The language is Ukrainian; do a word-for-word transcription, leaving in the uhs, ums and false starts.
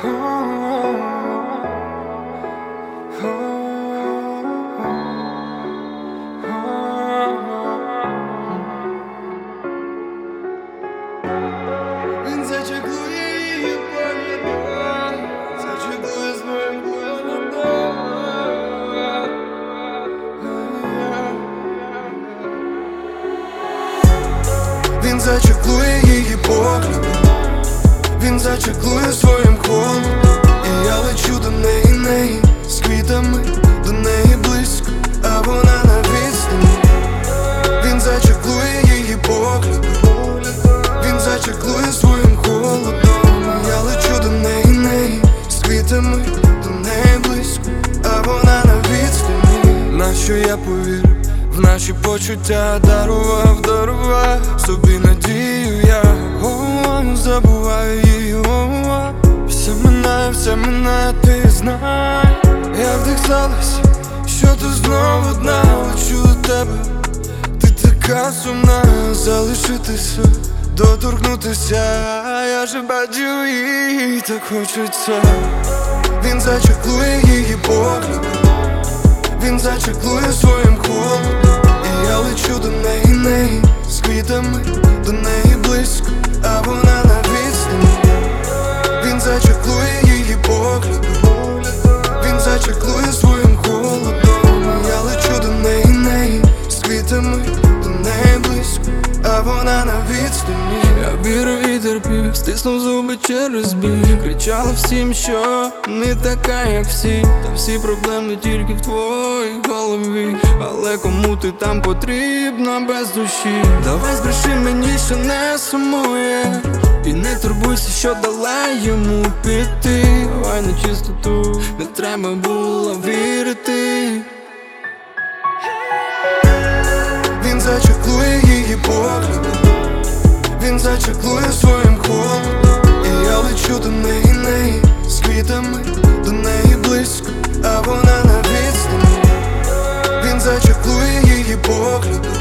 Він зачеклує її поглядом, зачеклує з моїм холодом. Він зачеклує її поглядом, він зачеклує своїм холодом. І я лечу до неї, неї з квітами, до неї близько, а вона на відстані. Він зачеклує її поглядом, він зачеклує своїм холодом. Я лечу до неї, неї з квітами, до неї близько, а вона на відстані. Нащо я повірив в наші почуття, дарував, дарував собі надію я. О, забуваю її, о, все минає, все минає, ти знай. Я вдихалась, що ти знову одна. Лечу до тебе, ти така сумна. Залишитися, доторкнутися, я же бачу її, так хочеться. Він зачеклує її поглядом, він зачеклує своїм холодом. І я лечу до неї, неї з квітами, до неї близько, а вона на відстані. Він зачеклує її поглядом, він зачеклує своїм холодом. Я лечу до неї, неї з квітами, до неї близько, а вона на відстані. Я вірив і терпів, стиснув зуби через біль. Кричала всім, що не така, як всі. Та всі проблеми тільки в твоїй голові. Але кому ти там потрібна без душі? Давай збреши мені, що не сумує, і не турбуйся, що дала йому піти. Давай на чистоту, не треба було вірити. Він зачеклує її поглядом, він зачеклує своїм холодом. І я лечу до неї, неї з квітами, до неї близько, а вона на відстані. Він зачеклує її поглядом,